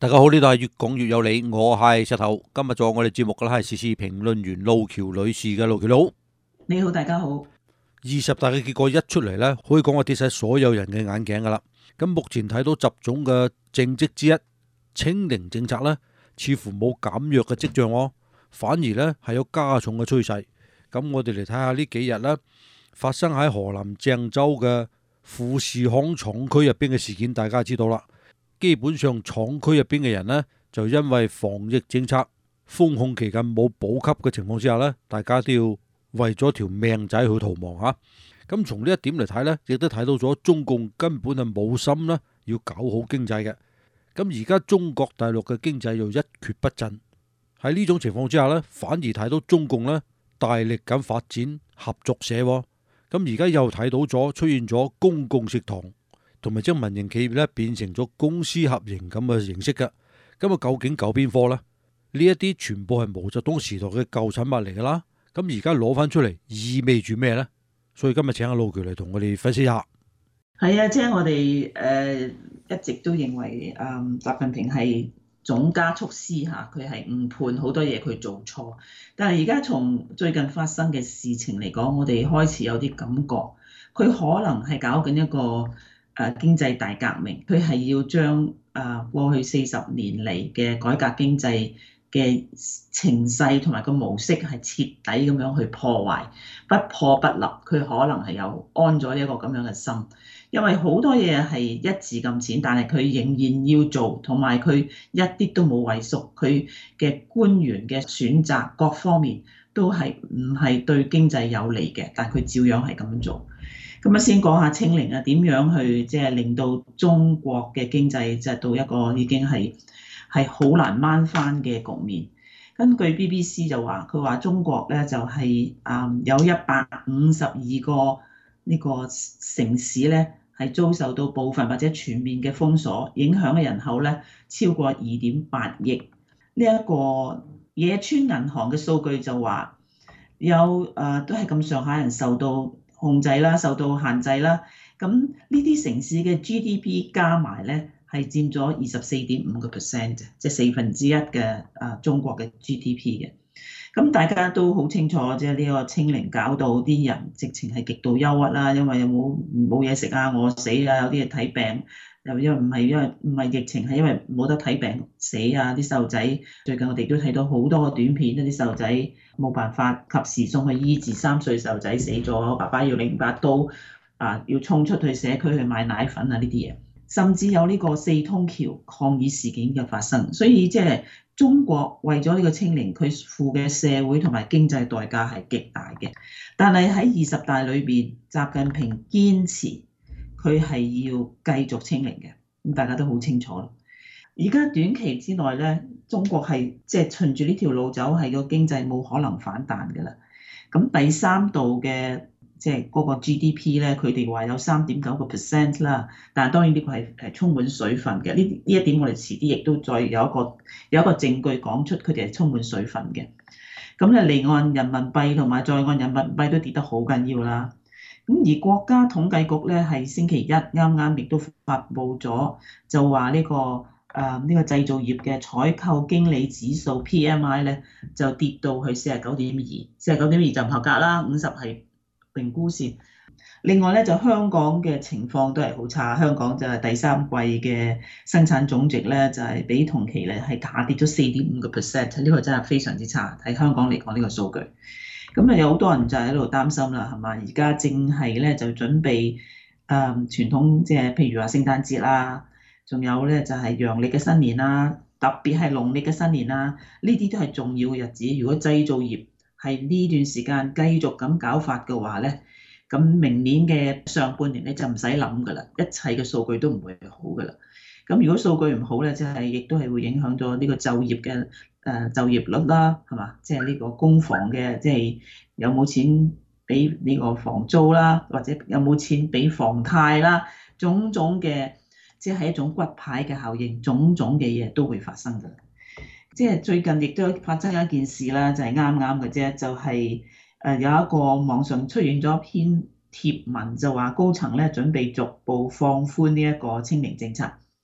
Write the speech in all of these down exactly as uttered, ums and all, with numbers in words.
大家好，呢度係越講越有理，我係石頭。今日做我哋節目嘅咧係時事評論員路橋女士嘅。路橋佬， 你好，大家好。 二十大嘅結果一出嚟呢，可以講話跌晒所有人嘅眼鏡噶啦。咁目前睇到習總嘅政績之一，清零政策呢，似乎冇減弱嘅跡象喎，反而呢係有加重嘅趨勢。咁我哋嚟睇下呢幾日呢發生喺河南鄭州嘅富士康廠區入邊嘅事件，大家知道啦。基本上廠區入邊嘅人呢，就因為防疫政策封控期間冇補給嘅情況之下呢，大家都要為咗條命仔去逃亡嚇。咁從呢一點嚟睇呢，亦都睇到咗中共根本係冇心啦，要搞好經濟嘅。咁而家中國大陸嘅經濟又一蹶不振，喺呢種情況之下呢，反而睇到中共呢大力咁發展合作社喎。咁而家又睇到咗出現咗公共食堂，同埋將民營企業咧變成咗公私合營咁嘅形式嘅。咁啊，究竟救邊科呢？呢一啲全部係毛澤東時代嘅舊產物嚟噶啦。咁而家攞翻出嚟，意味住咩呢？所以今日請阿路橋嚟同我哋分析下。 係啊，即係我哋誒、呃、一直都認為誒、嗯、習近平係總加速師嚇，佢係誤判好多嘢，佢做錯。但係而家從最近發生嘅事情嚟講，我哋開始有啲感覺，佢可能係搞緊一個誒、呃、經濟大革命，佢係要將誒、呃、過去四十年嚟嘅改革經濟嘅情勢同埋個模式係徹底咁樣去破壞，不破不立。佢可能係有安咗呢一個咁樣嘅心，因為好多嘢係一字咁淺，但係佢仍然要做，同埋佢一啲都冇畏縮。佢嘅官員嘅選擇各方面都係唔係對經濟有利嘅，但佢照樣係咁樣做。咁啊，先講下清零啊，點樣去即係令到中國嘅經濟即係到一個已經係係好難掹翻嘅局面。根據 B B C 就話，佢話中國咧就係、是、誒有一百五十二個呢個城市咧係遭受到部分或者全面嘅封鎖，影響嘅人口咧超過二點八億。呢、這、一個野村銀行嘅數據就話有誒、呃、都係咁上下人受到控制啦，受到限制啦。咁呢啲城市嘅 G D P 加埋咧，係佔咗二十四點五個 percent 嘅，即係四分之一嘅啊中國嘅 G D P 嘅。咁大家都好清楚，即係呢個清零搞到啲人直情係極度憂鬱啦，因為有冇冇嘢食啊，餓死啊，有啲嘢睇病，又因為唔係因為唔係疫情，係因為冇得睇病死啊。啲細路仔最近我哋都睇到好多個短片，啲細路仔冇辦法及時送去醫治，三歲細路仔死咗，爸爸要拎把刀啊，要衝出去社區去買奶粉啊呢啲嘢。甚至有呢個四通橋抗議事件嘅發生，所以即係中國為咗呢個清零，佢付嘅社會同埋經濟代價係極大嘅。但係喺二十大裏邊，習近平堅持佢係要繼續清零嘅，咁大家都好清楚啦。而家短期之內咧，中國係即係循住呢條路走，係個經濟冇可能反彈㗎啦。咁第三度嘅即係嗰個 G D P 咧，佢哋話有三點九個 percent 啦，但係當然呢個係係充滿水分嘅。呢呢一點我哋遲啲亦都再有一個有一個證據講出佢哋係充滿水分嘅。咁咧，離岸人民幣同埋在岸人民幣都跌得好緊要啦。咁而國家統計局咧係星期一啱啱亦都發布咗，就話呢個誒呢個製造業嘅採購經理指數 P M I 咧就跌到去四十九點二，四十九點二就唔合格啦，五十係評估線。另外咧，就香港嘅情況都係好差，香港就係第三季嘅生產總值咧就係比同期咧係下跌咗四點五個 percent，呢個真係非常之差。喺香港嚟講呢個數據，咁啊有好多人就喺度擔心啦，係嘛？而家正係咧就準備誒、嗯、傳統即係譬如話聖誕節啦，仲有咧就係陽曆嘅新年啦，特別係農曆嘅新年啦，呢啲都係重要嘅日子。如果製造業係呢段時間繼續咁搞法嘅話咧，咁明年嘅上半年咧就唔使諗噶啦，一切嘅數據都唔會好噶啦。咁如果數據唔好咧，即係亦都係會影響咗呢個就業嘅誒就業率啦，係嘛？即係呢個公房嘅，即係有冇錢俾呢個房租啦，或者有冇錢俾房貸啦，種種嘅即係一種骨牌嘅效應，種種嘅嘢都會發生噶。即係最近亦都發生一件事啦，就係啱啱嘅啫，就係誒有一個網上出現咗一篇貼文，就話高層咧準備逐步放寬呢一個清零政策。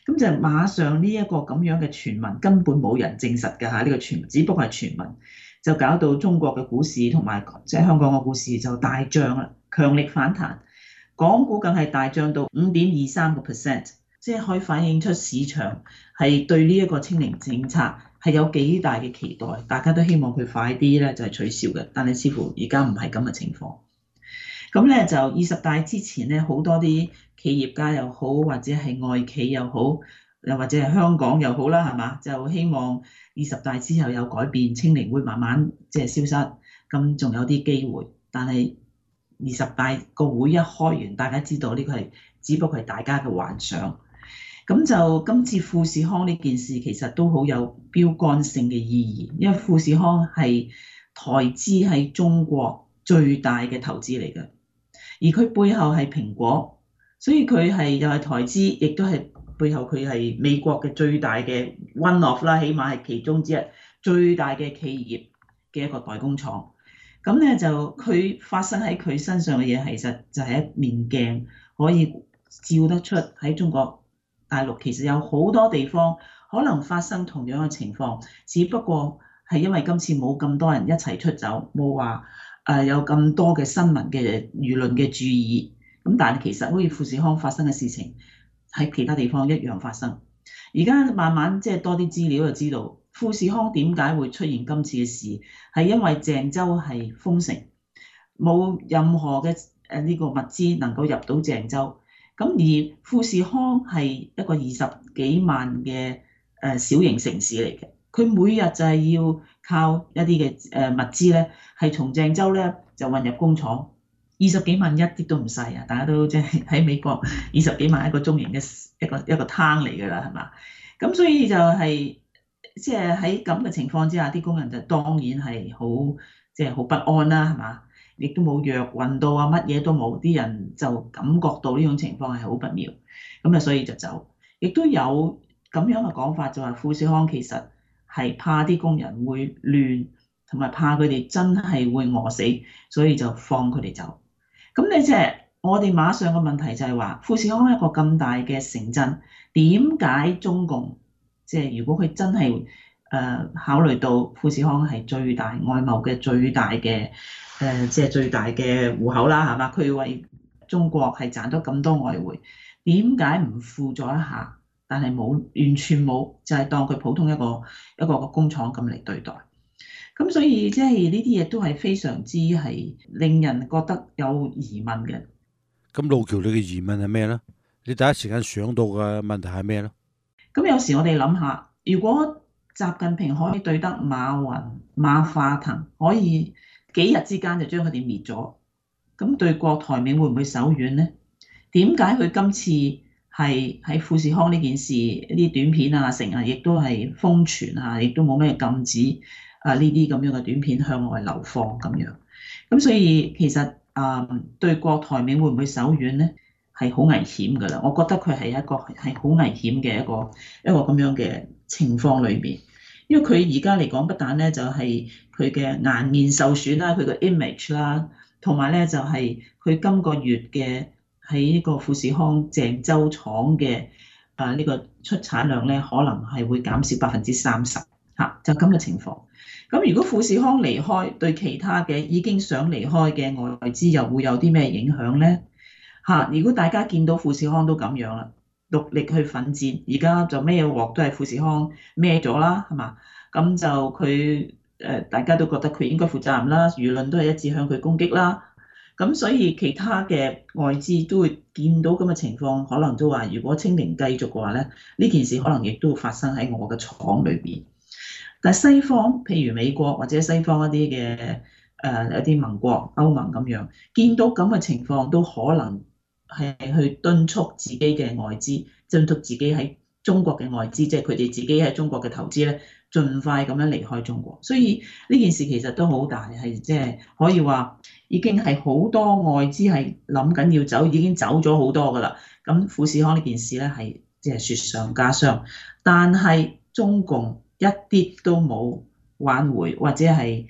咁就馬上呢一個咁樣嘅傳聞根本冇人證實㗎嚇，呢個傳聞只不過係傳聞，就搞到中國嘅股市同埋即係香港嘅股市就大漲啦，強力反彈，港股更係大漲到五點二三個 percent，即係可以反映出市場係對呢一個清零政策係有幾大嘅期待，大家都希望佢快啲咧就係取消嘅，但係似乎而家唔係咁嘅情況。咁咧就二十大之前咧，好多啲企業家又好，或者係外企又好，又或者係香港又好啦，係嘛？就希望二十大之後有改變，清零會慢慢即係消失，咁仲有啲機會。但係二十大個會一開完，大家知道呢個係只不過係大家嘅幻想。咁就今次富士康呢件事其實都好有標杆性嘅意義，因為富士康係台資喺中國最大嘅投資嚟嘅。而佢背後係蘋果，所以佢係又係台資，亦都係背後佢係美國嘅最大嘅 one of 啦，起碼係其中之一最大嘅企業嘅一個代工廠。咁咧就佢發生喺佢身上嘅嘢，其實就係一面鏡，可以照得出喺中國大陸其實有好多地方可能發生同樣嘅情況，只不過係因為今次冇咁多人一齊出走，冇話誒有咁多嘅新聞嘅輿論嘅注意，咁但係其實好似富士康發生嘅事情喺其他地方一樣發生。而家慢慢即係多啲資料就知道，富士康點解會出現今次嘅事，係因為鄭州係封城，冇任何嘅誒呢個物資能夠入到鄭州。咁而富士康係一個二十幾萬嘅誒小型城市嚟嘅，佢每日就係要靠一啲嘅誒物資咧，係從鄭州咧就運入工廠。二十幾萬一啲都唔細啊！大家都即係喺美國二十幾萬一個中型嘅一個一個攤嚟㗎啦，係嘛？咁所以就係即係喺咁嘅情況之下，啲工人就當然係好即係好不安啦，係嘛？亦都冇藥運到啊，乜嘢都冇，啲人就感覺到呢種情況係好不妙，咁啊所以就走。亦都有咁樣嘅講法，就話富士康其實係怕啲工人會亂，同埋怕佢哋真係會餓死，所以就放佢哋走。咁你即係我哋馬上嘅問題就係話，富士康一個咁大嘅城鎮，點解中共即係如果佢真係誒考慮到富士康係最大外貿嘅最大嘅誒即係最大嘅戶口啦，係嘛？佢為中國係賺咗咁多外匯，點解唔輔助一下？但係冇完全冇，就係當佢普通一個一個個工廠咁嚟對待。咁所以即係呢啲嘢都係非常之係令人覺得有疑問嘅。 咁路橋，你嘅疑問係咩咧？你第一時間想到嘅問題係咩咧？ 咁有時我哋諗下，如果習近平可以對得馬雲、馬化騰，可以幾日之間就將佢哋滅咗，咁對郭台銘會唔會手軟呢？點解佢今次係喺富士康呢件事啲短片啊，成日亦都係瘋傳啊，亦都冇咩禁止啊呢啲咁樣嘅短片向外流放咁樣？咁所以其實啊、嗯，對郭台銘會唔會手軟呢？係好危險㗎啦！我覺得佢係一個係好危險嘅一個一個咁樣嘅情況裏邊，因為佢而家嚟講不但咧就係佢嘅顏面受損啦，佢嘅 image 啦，同埋咧就係佢今個月嘅喺呢個富士康鄭州廠嘅啊呢個出產量咧，可能係會減少百分之三十嚇，就咁嘅情況。咁如果富士康離開，對其他嘅已經想離開嘅外資又會有啲咩影響咧？嚇！如果大家見到富士康都咁樣啦，獨力去奮戰，而家就咩鑊都係富士康孭咗啦，係嘛？咁就佢誒，大家都覺得佢應該負責任啦，輿論都係一致向佢攻擊啦。咁所以其他嘅外資都會見到咁嘅情況，可能都話：如果清零繼續嘅話咧，呢件事可能亦都會發生喺我嘅廠裏邊。但係西方，譬如美國或者西方一啲嘅誒一啲盟國、歐盟咁樣，見到咁嘅情況都可能係去敦促自己嘅外資，敦促自己喺中國嘅外資，即係佢哋自己喺中國嘅投資咧，盡快咁樣離開中國。所以呢件事其實都好大，係即係可以話已經係好多外資係諗緊要走，已經走咗好多㗎啦。咁富士康呢件事咧係即係雪上加霜，但係中共一啲都冇挽回或者係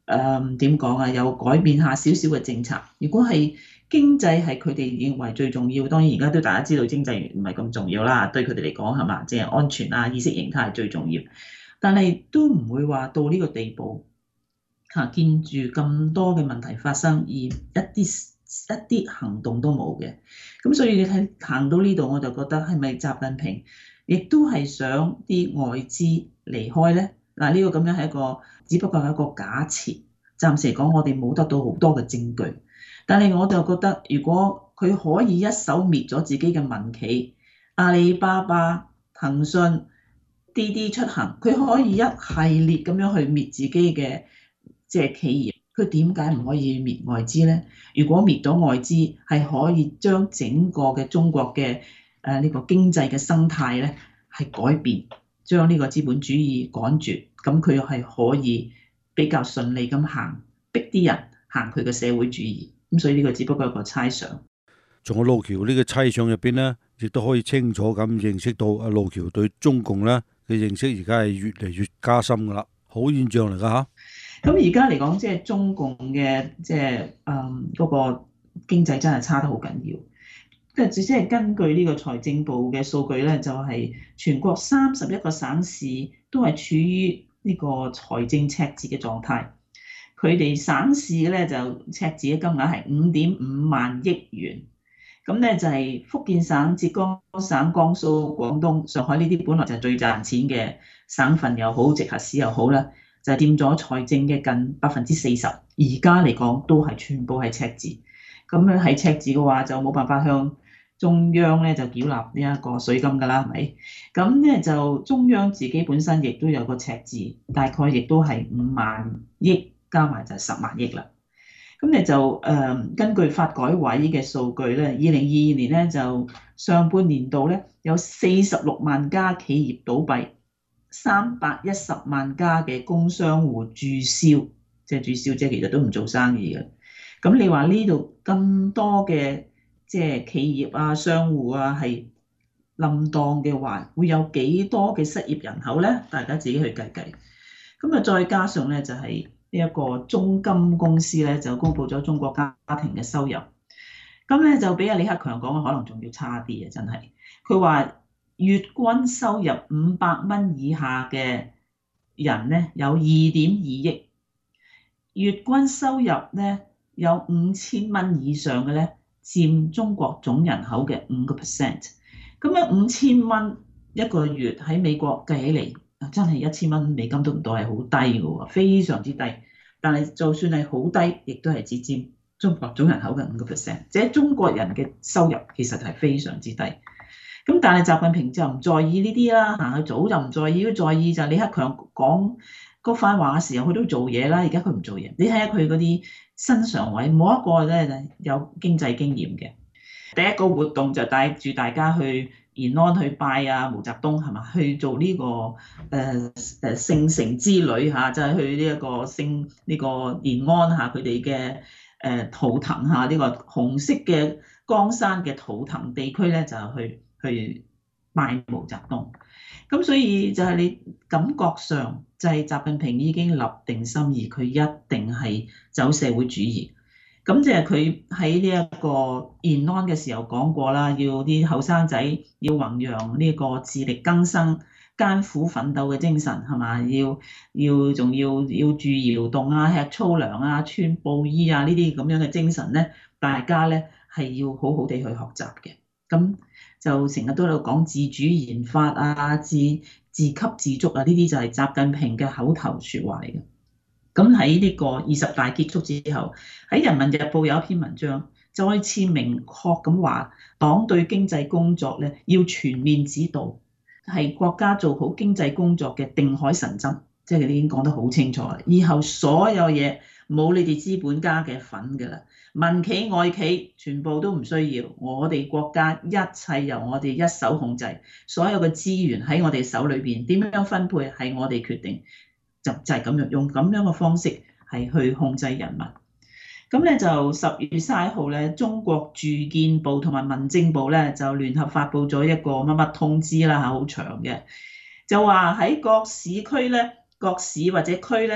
誒點講啊，有改變下少少嘅政策。如果係經濟係佢哋認為最重要，當然而家都大家知道經濟唔係咁重要啦，對佢哋嚟講係嘛，即係安全啊、意識形態係最重要，但係都唔會話到呢個地步嚇，見住咁多嘅問題發生而一啲一啲行動都冇嘅。咁所以你睇行到呢度，我就覺得係咪習近平亦都係想啲外資離開呢？嗱，呢個咁樣係一個，只不過係一個假設。暫時嚟講，我哋冇得到好多嘅證據。但係我就覺得，如果佢可以一手滅咗自己嘅民企，阿里巴巴、騰訊、滴滴出行，佢可以一系列咁樣去滅自己嘅即係企業，佢點解唔可以滅外資呢？如果滅咗外資，係可以將整個嘅中國嘅誒呢個經濟嘅生態咧係改變，將呢個資本主義趕絕，咁佢又係可以比較順利咁行，逼啲人行佢嘅社會主義。咁所以呢個只不過係一個猜想。 從阿路橋呢個猜想入邊呢，亦都可以清楚咁認識到阿路橋對中共咧嘅認識而家係越嚟越加深噶啦，好現象嚟噶嚇。 咁而家嚟講，即係中共嘅即係誒嗰個經濟真係差得好緊要。即係根據呢個財政部嘅數據咧，就係全國三十一個省市都係處於呢個財政赤字嘅狀態。佢哋省市咧就赤字嘅金額係五點五萬億元。咁咧就係福建省、浙江省、江蘇、廣東、上海呢啲本來就係最賺錢嘅省份又好，直轄市又好啦，就佔咗財政嘅近百分之四十。而家嚟講都係全部係赤字。咁樣係赤字嘅話，就冇辦法向中央咧就繳納呢一個稅金㗎啦，係咪？咁咧就中央自己本身亦都有個赤字，大概亦都係五萬億，加埋就係十萬億啦。咁你就誒、呃、根據發改委嘅數據咧，二零二二年咧就上半年度咧有四十六萬家企業倒閉，三百一十萬家嘅工商戶註銷，即係註銷即係其實都唔做生意嘅。咁你話呢度咁多嘅即係企業啊、商戶啊係冧檔嘅話，會有幾多嘅失業人口咧？大家自己去計計。咁啊，再加上咧就係、是。呢一個中金公司咧就公布咗中國家庭嘅收入，咁咧就比阿李克強講嘅可能仲要差啲啊！真係，佢話月均收入五百蚊以下嘅人咧有二點二億，月均收入咧有五千蚊以上嘅咧佔中國總人口嘅五個 percent。咁樣五千蚊一個月喺美國計起嚟，真係一千蚊美金都唔到，係好低嘅喎，非常之低。但係就算係好低，亦都係只佔中國總人口嘅五個 percent， 即係中國人嘅收入其實係非常之低。咁但係習近平就唔在意呢啲啦，嚇佢早就唔在意，佢在意就係李克強講嗰番話嘅時候，佢都做嘢啦。而家佢唔做嘢，你睇下佢嗰啲新常委冇一個咧有經濟經驗嘅。第一個活動就帶住大家去延安去拜啊毛澤東係嘛，去做呢、這個誒誒聖城之旅嚇，就係、是、去呢一個聖呢、這個延安嚇佢哋嘅誒圖騰嚇，呢、這個紅色嘅江山嘅圖騰地區咧，就去去拜毛澤東。咁所以就係你感覺上就係習近平已經立定心意，佢一定係走社會主義。咁即係佢喺呢一個延安嘅時候講過啦，要啲後生仔要弘揚呢個自力更生、艱苦奮鬥嘅精神係嘛？要要仲要要注意勞動啊、吃粗糧啊、穿布衣啊呢啲咁樣嘅精神咧，大家咧係要好好地去學習嘅。咁就成日都喺度講自主研發啊、自自給自足啊，呢啲就係習近平嘅口頭説話嚟嘅。咁喺呢個二十大結束之後，喺《人民日報》有一篇文章，再次明確咁話，黨對經濟工作咧要全面指導，係國家做好經濟工作嘅定海神針，即係你已經講得好清楚啦。以後所有嘢冇你哋資本家嘅份㗎啦，民企外企全部都唔需要，我哋國家一切由我哋一手控制，所有嘅資源喺我哋手裏邊，點樣分配係我哋決定。就就係咁樣用咁樣嘅方式係去控制人民。咁咧就十月三十一號咧，中國住建部同埋民政部咧就聯合發布咗一個乜乜通知啦嚇，好長嘅，就話喺各市區咧、各市或者區咧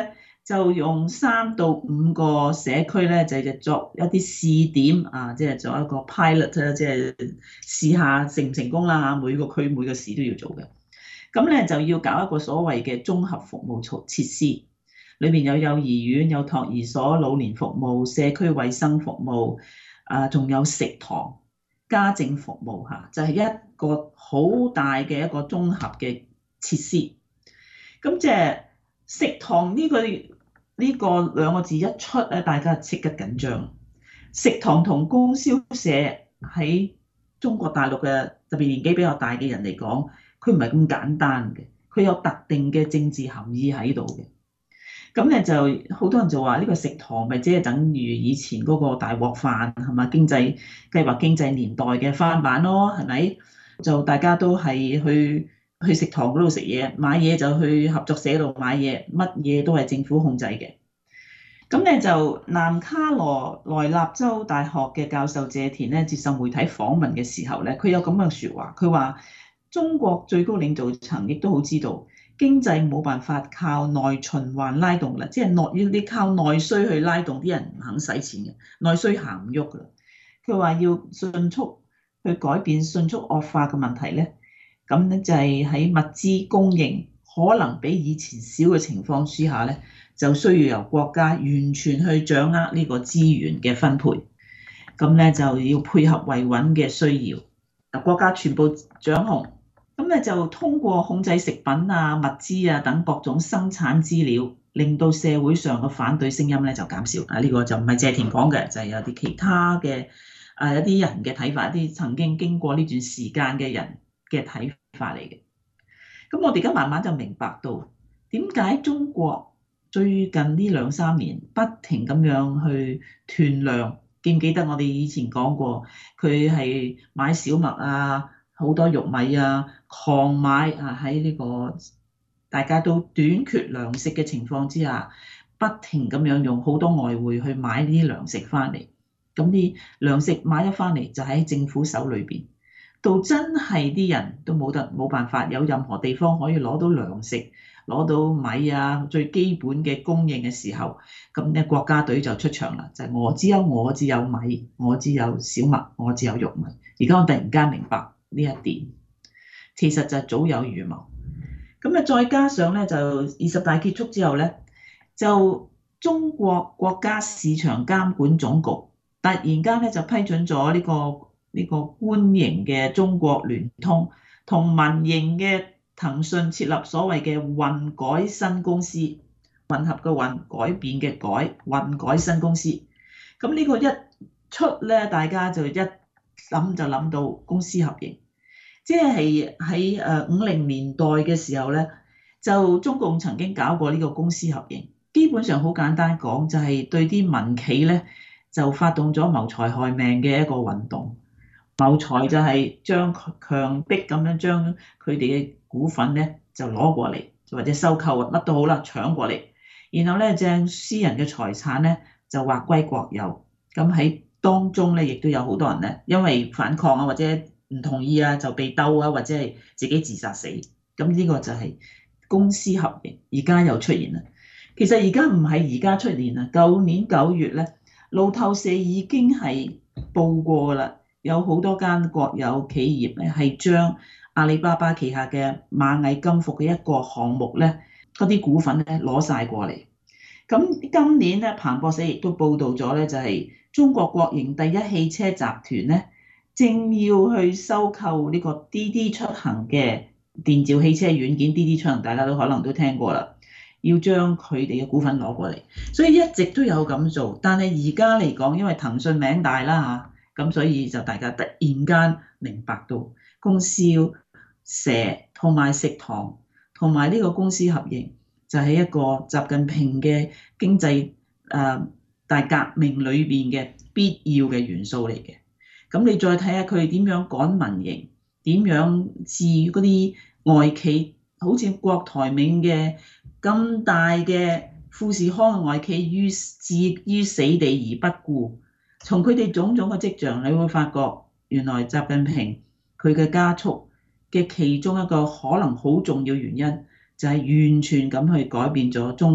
就用三到五個社區咧，就就作一啲試點啊，即係做一個 pilot 啦，即係試下成唔成功啦嚇。每個區每個市都要做嘅。咁咧就要搞一個所謂嘅綜合服務措設施，裏邊有幼兒園、有托兒所、老年服務、社區衛生服務，啊，仲有食堂、家政服務嚇，就係一個好大嘅一個綜合嘅設施。咁即係食堂呢個呢個兩個字一出咧，大家即刻緊張。食堂同供銷社喺中國大陸嘅特別年紀比較大嘅人嚟講，佢唔係咁簡單嘅，佢有特定嘅政治含義喺度嘅。咁咧就好多人就話呢個食堂咪即係等於以前嗰個大鍋飯係嘛，經濟計劃經濟年代嘅翻版咯，係咪？就大家都係去去食堂嗰度食嘢，買嘢就去合作社度買嘢，乜嘢都係政府控制嘅。咁咧就南卡羅來納州大學嘅教授謝田咧接受媒體訪問嘅時候咧，佢有咁嘅説話，佢話中國最高領導層亦都好知道經濟冇辦法靠內循環拉動啦，即係內要你靠內需去拉動，啲人唔肯使錢嘅，內需行唔喐噶啦。佢話要迅速去改變迅速惡化嘅問題咧，咁咧就係喺物資供應可能比以前少嘅情況之下咧，就需要由國家完全去掌握呢個資源嘅分配，咁咧就要配合維穩嘅需要，嗱國家全部掌控，咁咧就通過控制食品啊、物資啊等各種生產資料，令到社會上嘅反對聲音咧就減少。啊，呢個就唔係謝田講嘅，就係有啲其他嘅啊一啲人嘅睇法，一啲曾經經過呢段時間嘅人嘅睇法嚟嘅。咁我哋而家慢慢就明白到點解中國最近呢兩三年不停咁樣去斷糧，記唔記得我哋以前講過，佢係買小麥啊、好多玉米啊、狂買啊，喺呢個大家都短缺糧食嘅情況之下，不停咁樣用好多外匯去買呢啲糧食翻嚟。咁啲糧食買咗翻嚟就喺政府手裏邊，到真係啲人都冇得冇辦法有任何地方可以攞到糧食，攞到米啊，最基本嘅供應嘅時候，咁咧國家隊就出場啦，就係我只有我只有米，我只有小麥，我只有玉米。而家我突然間明白呢一點，其實就早有預謀。咁啊，再加上咧就二十大結束之後咧，就中國國家市場監管總局突然間咧就批准咗呢個呢個官營嘅中國聯通同民營嘅騰訊設立所謂嘅混改新公司，混合嘅混，改變嘅改，混改新公司。咁呢個一出咧，大家就一諗就諗到公私合營，即係喺誒五零年代嘅時候咧，就中共曾經搞過呢個公私合營，基本上好簡單講，就係對啲民企咧就發動咗謀財害命嘅一個運動。謀財就係將強迫咁樣將佢哋嘅股份咧就攞過嚟，或者收購啊，乜都好啦，搶過嚟，然後咧將私人嘅財產咧就劃歸國有。咁喺當中咧，亦都有好多人咧，因為反抗啊或者唔同意啊，就被鬥啊，或者係自己自殺死。咁呢個就係公私合營，而家又出現啦。其實而家唔係而家出現啦，舊年九月咧，路透社已經係報過啦。有好多間國有企業咧，係將阿里巴巴旗下嘅螞蟻金服嘅一個項目咧，嗰啲股份咧攞晒過嚟。咁今年咧，彭博社亦都報導咗咧，就係中國國營第一汽車集團咧，正要去收購呢個滴滴出行嘅電召汽車軟件。滴滴出行大家都可能都聽過啦，要將佢哋嘅股份攞過嚟，所以一直都有咁做。但係而家嚟講，因為騰訊名大啦嚇。咁所以就大家突然間明白到供銷社同埋食堂同埋呢個公私合營就係一個習近平嘅經濟誒大革命裏邊嘅必要嘅元素嚟嘅。咁你再睇下佢點樣趕民營，點樣置嗰啲外企，好似郭台銘嘅咁大嘅富士康嘅外企於置於死地而不顧。從佢哋種種嘅跡象，你會發覺原來習近平佢嘅加速嘅其中一個可能好重要原因，就係完全咁去改變咗中國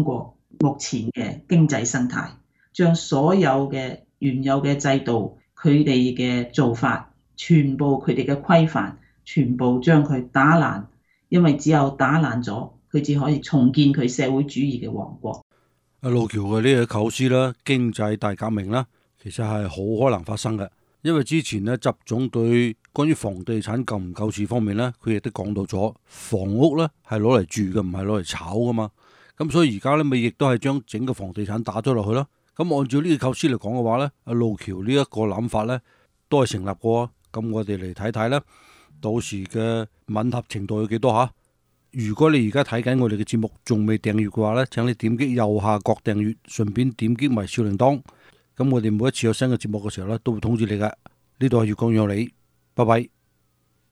目前嘅經濟生態，將所有嘅原有嘅制度、佢哋嘅做法、全部佢哋嘅規範，全部將佢打爛，因為只有打爛咗，佢至可以重建佢社會主義嘅王國。 阿路橋嘅呢個構思啦，經濟大革命啦，其實係好可能發生嘅，因為之前咧習總對關於房地產夠唔夠市方面咧，佢亦都講到咗，房屋咧係攞嚟住嘅，唔係攞嚟炒噶嘛。咁所以而家咧咪亦都係將整個房地產打咗落去咯。咁按照呢個構思嚟講嘅話咧，阿路橋呢一個諗法咧都係成立過。咁我哋嚟睇睇咧，到時嘅吻合程度有幾多吓？如果你而家睇緊我哋嘅節目仲未訂閱嘅話咧，請你點擊右下角訂閱，順便點擊埋小鈴鐺。咁我哋每一次有新嘅節目嘅時候咧，都會通知你嘅。呢度係粵講有理，拜拜。